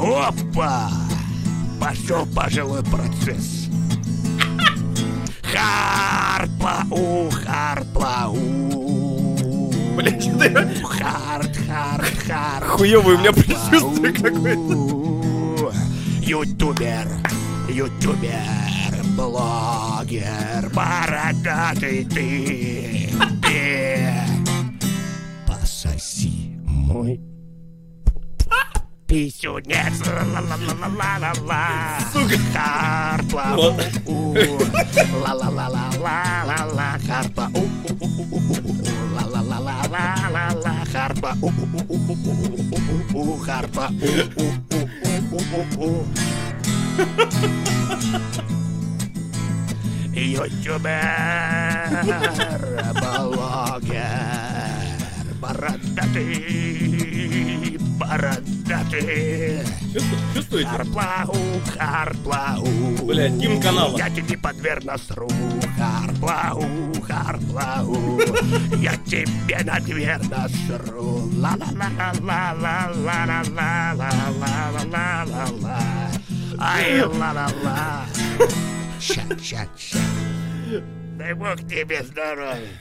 Опа! Пошел пожилой процесс. Харплау, харплау. Блин, что-то Харт. хуёвый у меня предчувствие какое-то. Ютубер, блогер, бородатый ты. Пососи мой писюнец, ла-ла-ла-ла-ла-ла-ла. Сука. Харплау, ла-ла-ла-ла-ла-ла-ла, харплау, ла-ла-ла-ла-ла-ла-ла, харплау, харплау. Ютубер, блогер, бородатый. Чувствуете? Харплау. Блядь, гимн канала. Я тебе под дверь насру. Харплау. Я тебе на дверь насру. Ла-ла-ла-ла-ла-ла-ла-ла-ла-ла-ла. Ай, ла-ла-ла. Ща. Дай бог тебе здоровья.